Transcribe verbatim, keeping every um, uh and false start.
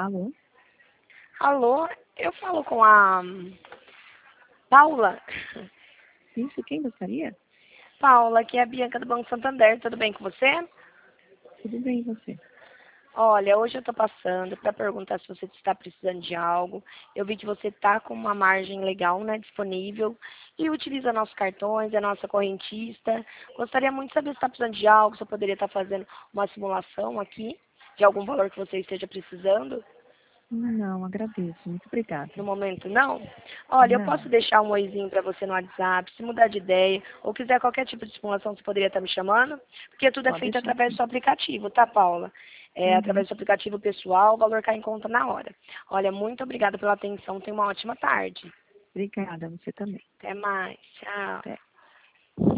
Alô? Alô, eu falo com a Paula. Isso, quem gostaria? Paula, aqui é a Bianca do Banco Santander, tudo bem com você? Tudo bem, e você? Olha, hoje eu estou passando para perguntar se você está precisando de algo. Eu vi que você está com uma margem legal, né, disponível e utiliza nossos cartões, é nossa correntista. Gostaria muito de saber se está precisando de algo, se eu poderia estar fazendo uma simulação aqui de algum valor que você esteja precisando. Não, agradeço. Muito obrigada. No momento, não? Olha, eu Não, posso deixar um oizinho para você no WhatsApp, se mudar de ideia, ou quiser qualquer tipo de simulação, você poderia estar me chamando, porque tudo é pode feito deixar através do sim. seu aplicativo, tá, Paula? É, Uhum. através do seu aplicativo pessoal, o valor cai em conta na hora. Olha, muito obrigada pela atenção, tenha uma ótima tarde. Obrigada, você também. Até mais, tchau. Até.